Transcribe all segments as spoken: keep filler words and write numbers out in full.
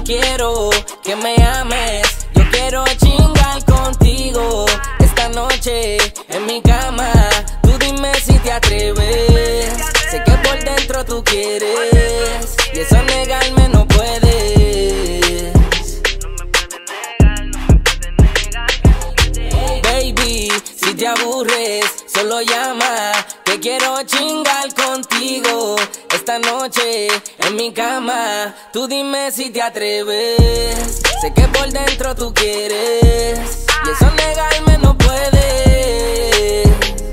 quiero que me ames, yo quiero chingar contigo esta noche en mi cama. Tú dime si te atreves, sé que por dentro tú quieres y eso negarme no puedes. Baby, si te aburres, solo llama, que quiero chingar contigo esta noche en mi cama. Tú dime si te atreves, sé que por dentro tú quieres y eso negarme no puedes.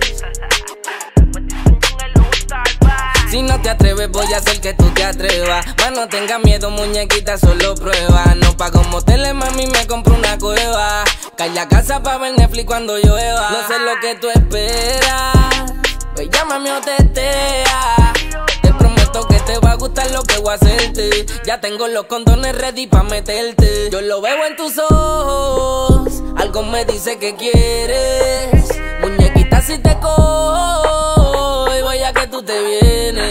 Si no te atreves voy a hacer que tú te atrevas. Más no tengas miedo, muñequita, solo prueba. No pago moteles, mami, me compro una cueva. Cae la casa pa' ver Netflix cuando llueva. No sé lo que tú esperas, pues llámame o tetea. Te prometo que te va a gustar lo que voy a hacerte. Ya tengo los condones ready pa' meterte. Yo lo veo en tus ojos, algo me dice que quieres. Muñequita, si te cojo y voy a que tú te vienes.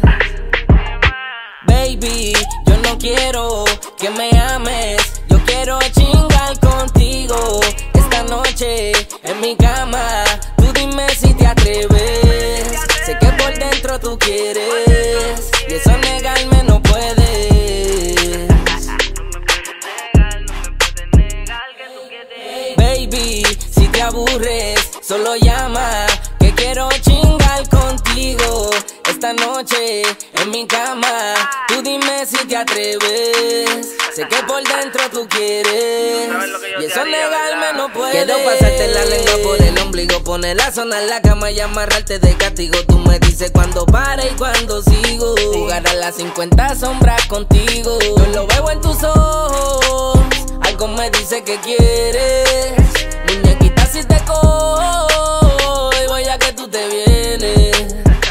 Baby, yo no quiero que me ames, yo quiero chingar contigo esta noche en mi cama. Tú dime si te atreves, sé que por dentro tú quieres y eso negarme no puedes. Baby, si te aburres, solo llama, que quiero chingar contigo esta noche en mi cama. Tú dime si te atreves, sé que por dentro tú quieres y eso negarme no puedes. Quiero pasarte la lengua por el ombligo, ponerla a sonar la cama y amarrarte de castigo. Tú me dices cuando pare y cuando sigo, jugar a las cincuenta sombras contigo. Yo lo veo en tus ojos, algo me dice que quieres. Muñequita, si te cojo y voy a que tú te vienes.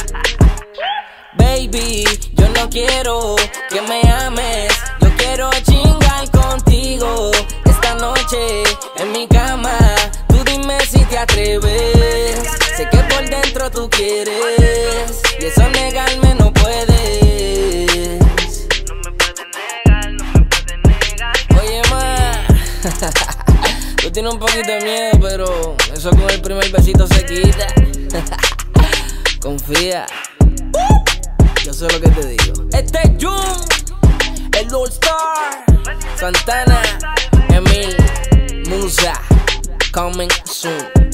Baby, yo no quiero que me ames, yo quiero chingar contigo esta noche en mi cama. Tú dime si te atreves, sé que por dentro tú quieres y eso negarme no puedes. Oye, ma, tú tienes un poquito de miedo, pero eso con el primer besito se quita. Confía, yo sé lo que te digo. Este es Jun, el All Star, Santana, Emil, Musa, coming soon.